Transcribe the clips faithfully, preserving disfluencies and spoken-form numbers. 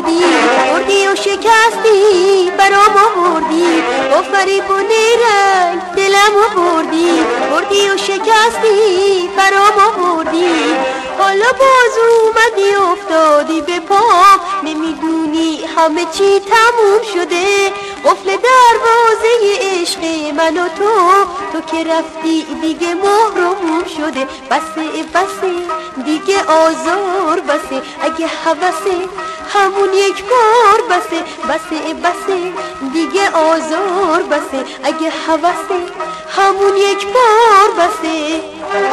آوردی، بردی و شکستی برام آوردی، با فریب و نیرنگ دلم آوردی، بردی و شکستی برام آوردی، حالا باز اومدی افتادی به پا، نمیدونی همه چی تموم شده، قفل دروازه عشق من و تو، تو که رفتی دیگه مهرموم شده. بسه بسه دیگه آزار بسه، اگه هوسه همون یک بار بسه، بسه بسه دیگه آزار بسه، اگه هوسه همون یک بار بسه.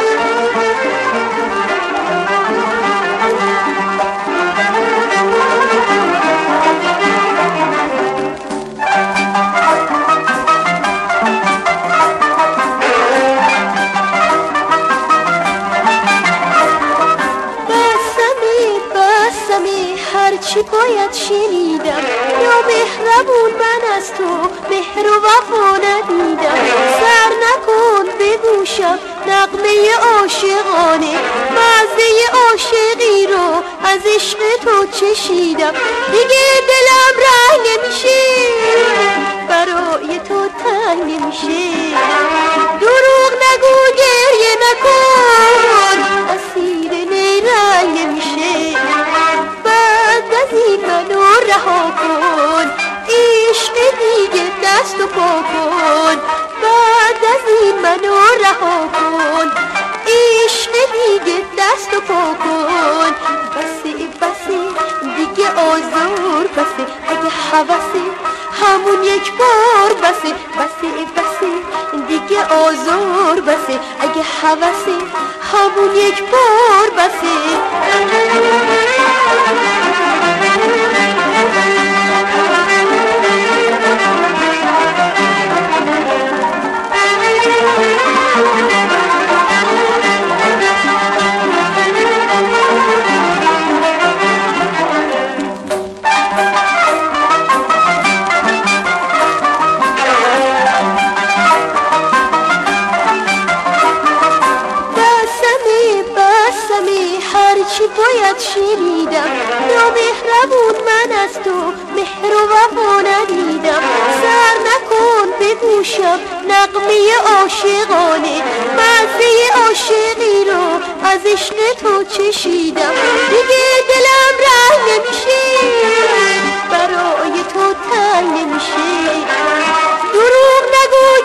هرچی باید شنیدم، یا مهربون من از تو مهر و وفا ندیدم، سر نکن به گوشم نغمه عاشقانه، مزه عاشقی رو از عشق تو چشیدم، دیگه دلم رنگ نمیشه برای تو تنگ نمیشه، دروغ نگو گریه نکن اسیر نیرنگ نمیشه، منو رها کن عشق دیگه دست و پا کن، بعد از این منو رها کن عشق دیگه دست و پا کن، بسه بسه دیگه آزار بسه، اگه هوسه همون یک بار بسه، بسه بسه دیگه آزار بسه، اگه هوسه همون یک بار بسه. هرچی باید شنیدم، یا مهربون من از تو مهر و وفا ندیدم، سر نکن به گوشم نغمه عاشقانه، مزه عاشقی رو از عشق تو چشیدم، دیگه دلم رنگ نمیشه برای تو تنگ نمیشه، دروغ نگو